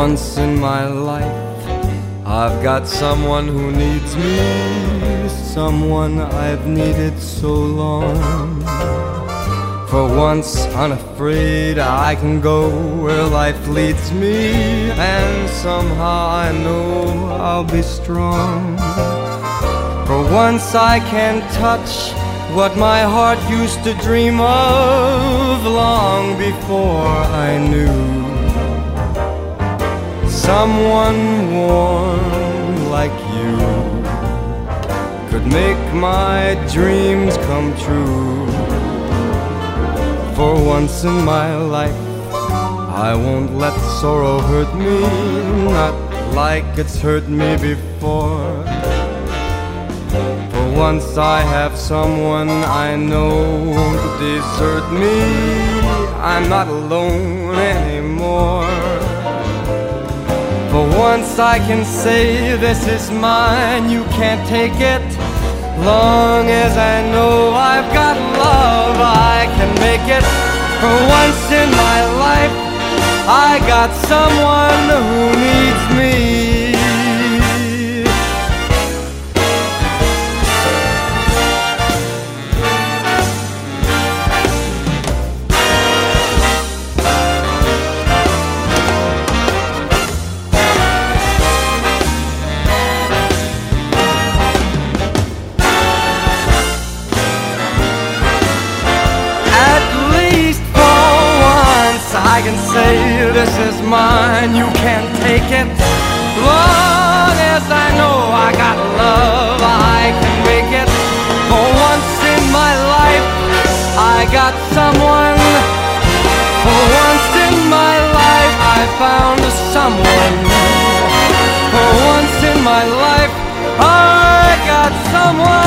once in my life, I've got someone who needs me, someone I've needed so long. For once unafraid, I can go where life leads me, and somehow I know I'll be strong. For once I can touch what my heart used to dream of long before I knew. Someone warm like you could make my dreams come true. For once in my life, I won't let sorrow hurt me, not like it's hurt me before. For once I have someone I know won't desert me, I'm not alone anymore. For once I can say this is mine, you can't take it. Long as I know I've got love, I can make it. For once in my life, I got someone who needs me. I can say this is mine, you can't take it. Long as I know I got love, I can make it. For once in my life, I got someone. For once in my life, I found someone. For once in my life, I got someone.